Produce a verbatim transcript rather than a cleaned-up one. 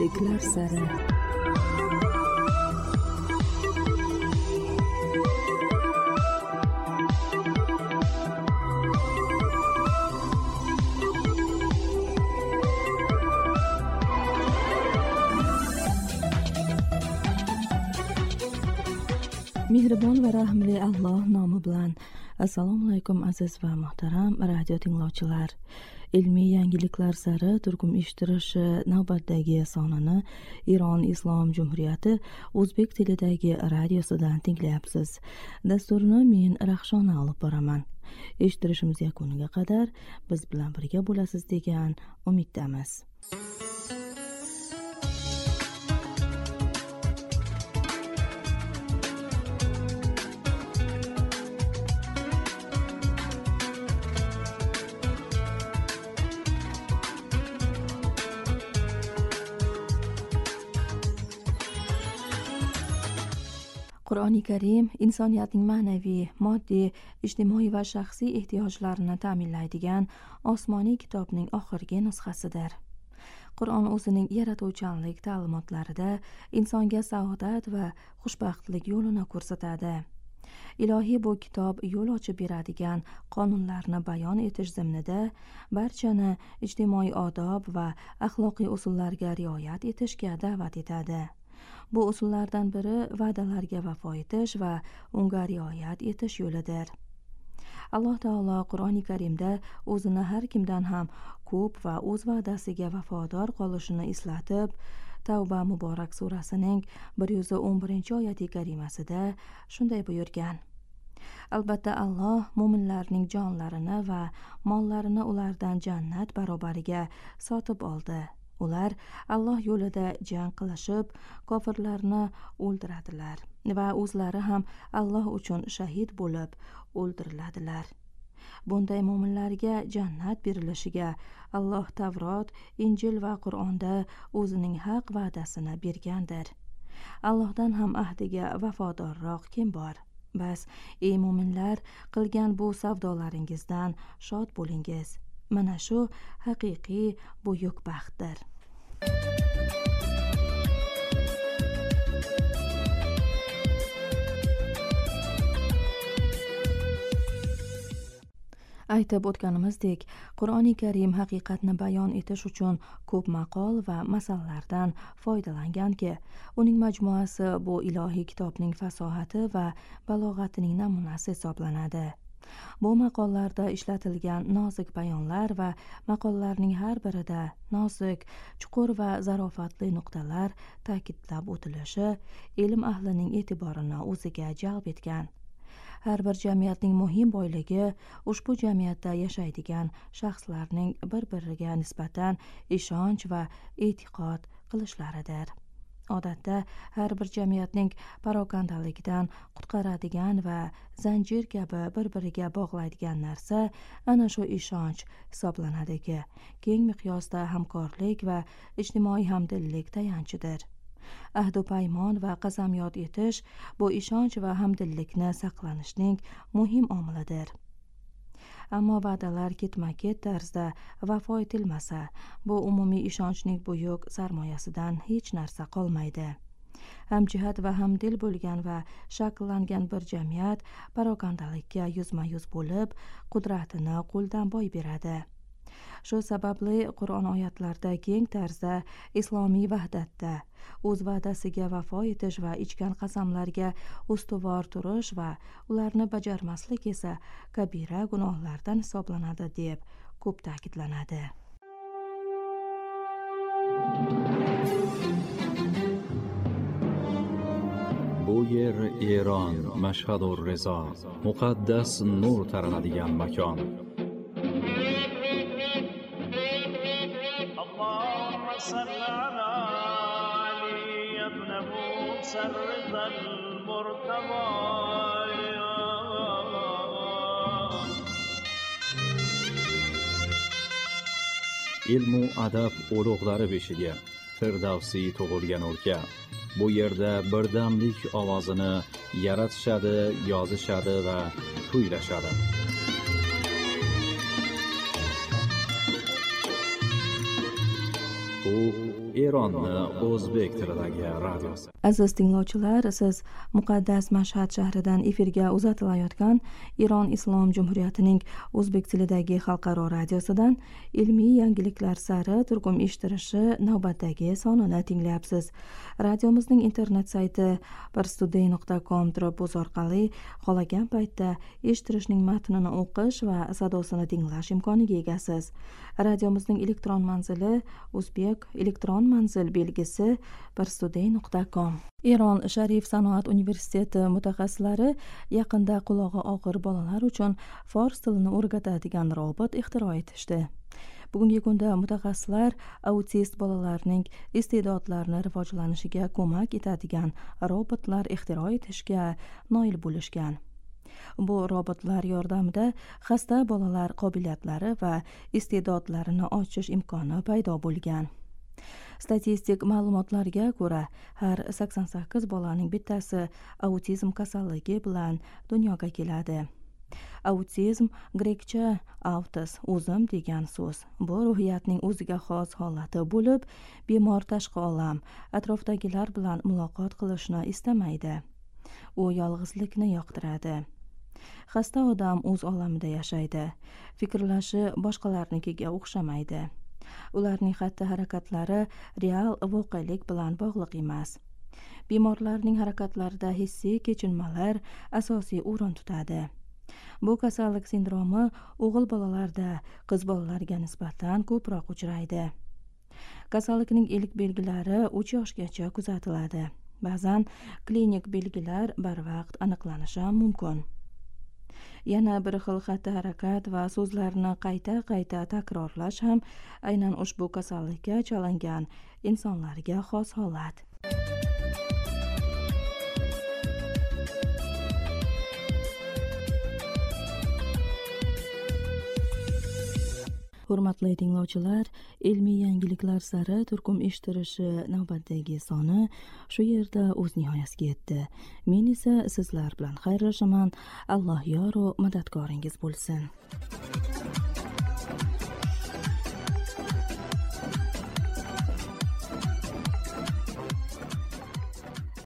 yangiliklar sari. Mehribon va rahmli Alloh nomi bilan. Assalomu alaykum aziz va muhtaram radio tinglovchilar. Ilmiy yangiliklar sari turkum eshittirishi navbatdagi sonini Iron Islom Jumhuriyati o'zbek tilidagi radiosidan tinglayapsiz. Dasturni men Rahshona olib boraman. Eshittirishimiz yakuniga qadar biz bilan birga bo'lasiz degan umiddamiz. Qur'oni Karim insoniyatning ma'naviy, moddiy, ijtimoiy va shaxsiy ehtiyojlarini ta'minlaydigan osmoniy kitobning oxirgi nusxasidir. Qur'on o'zining yaratuvchanlik ta'limotlarida insonga saodat va xushbaxtlik yo'lini ko'rsatadi. Ilohiy bu kitob yo'l ochib beradigan qonunlarni bayon etish zimnida barchani ijtimoiy odob va axloqiy usullarga rioyat etishga da'vat etadi. Bu usullardan biri va'dalarga vafo etish va unga rioyat etish yo'lidir. Alloh taolo Qur'oni Karimda o'zini har kimdan ham ko'p va o'z va'dasiga vafodor qolishini eslatib, Tavba muborak surasining bir yuz o'n birinchi oyati karimasida shunday buyurgan: Albatta Alloh mu'minlarning jonlarini va mollarini ulardan jannat barobariga sotib oldi. Ular Alloh yo'lida jang qilishib, kofirlarni o'ldiradilar va o'zlari ham Alloh uchun shahid bo'lib o'ldiriladilar. Bunday mu'minlarga jannat berilishiga Alloh Tavrot, Injil va Qur'onda o'zining haq va'dasini bergandir. Allohdan ham ahdiga vafodorroq kim bor? Bas, ey mu'minlar, qilgan bu savdolaringizdan shod bo'lingiz. Mana shu haqiqiy buyuk baxtdir. Aytib o'tganimizdek, Qur'oni Karim haqiqatni bayon etish uchun ko'p maqol va masallardan foydalanganki, uning majmuasi bu ilohiy kitobning fasohati va balog'atining namunasi hisoblanadi. Bu maqollarda ishlatilgan nozik bayonlar va maqollarning har birida nozik, chuqur va zarofatli nuqtalar ta'kidlab o'tilishi ilm ahlining e'tiborini o'ziga jalb etgan. Har bir jamiyatning muhim boyligi ushbu jamiyatda yashaydigan shaxslarning bir-biriga nisbatan ishonch va e'tiqod qilishlaridir. Odatda har bir jamiyatning parokandaligidan qutqaradigan va zanjir kabi bir-biriga bog'laydigan narsa ana shu ishonch hisoblanadiki, keng miqyosda hamkorlik va ijtimoiy hamdillik tayanchidir. Ahdu paymon va qasamyod etish bu ishonch va hamdillikni saqlanishning muhim omilidir. Ammo va'dalar ketma-ket tarzda vafo etilmasa, bu umumiy ishonchning buyuk sarmoyasidan hech narsa qolmaydi. Hamjihat va hamdil bo'lgan va shakllangan bir jamiyat parokandalikka yuzma-yuz bo'lib, qudratini qo'ldan boy beradi. Shu sababli Qur'on oyatlarida keng tarzda islomiy vahdatda, o'z va'dasiga vafo etish va ichgan qasamlarga ustuvor turish va ularni bajarmaslik esa kabira gunohlardan hisoblanadi deb ko'p ta'kidlanadi. Bu yer Eron, Mashhadur Rizo, muqaddas nur taranadigan makon. Ilmu adab ulug'lari beshigi, Firdavsiy tug'ilgan o'lka. Bu yerda birdamlik ovozini yaratishadi, yozishadi va kuylashadi. U Eronni o'zbek tilidagi radiosi. Aziz tinglovchilar, siz muqaddas Mashhad shahridan efirga uzatilayotgan Iron Islom Jumhuriyatining o'zbek tilidagi xalqaro radiosidan ilmiy yangiliklar sari turkum eshittirishi navbatdagi sonini tinglayapsiz. Radiomizning internet sayti parstoday nuqta com tropuz orqali xohlagan paytda eshittirishning matnini o'qish va sadosini tinglash imkoniga egasiz. Radiomizning elektron manzili o'zbek elektron manzil belgisi parstoday nuqta com. Eron Sharif sanoat universiteti mutaxassislari yaqinda qulog'i og'ir bolalar uchun fors tilini o'rgatadigan robot ixtiro etishdi. Bugungi kunda mutaxassislar autist bolalarning iste'dodlarini rivojlanishiga ko'mak etadigan robotlar ixtiro etishga noil bo'lishgan. Bu robotlar yordamida xasta bolalar qobiliyatlari va iste'dodlarini ochish imkoni paydo bo'lgan. Statistik ma'lumotlarga ko'ra, har sakson sakkiz bolaning bittasi autizm kasalligi bilan dunyoga keladi. Autizm grekcha autis, o'zim degan so'z. Bu ruhiyatning o'ziga xos holati bo'lib, bemor tashqi olam, atrofdagilar bilan muloqot qilishni istamaydi. U yolg'izlikni yoqtiradi. Xasta odam o'z olamida yashaydi. Fikrlashi boshqalarnikiga o'xshamaydi. Ularning xatti-harakatlari real voqelik bilan bog'liq emas. Bemorlarning harakatlarida hissiy kechinmalar asosiy o'rin tutadi. Bu kasallik sindromi o'g'il bolalarda qiz bolalarga nisbatan ko'proq uchraydi. Kasallikning ilk belgilari uch yoshgacha kuzatiladi. Ba'zan klinik belgilar barvaqt aniqlanishi mumkin. Yana bir xil xatti-harakat va so'zlarni qayta-qayta takrorlash ham aynan ushbu kasallikka chalingan insonlarga xos holat. Hurmatli tinglovchilar, ilmiy yangiliklar sari turkum eshittirishi navbatdagi soni shu yerda o'z nihoyasiga yetdi. Men esa sizlar bilan xayrlashaman. Alloh yor va madadkoringiz bo'lsin.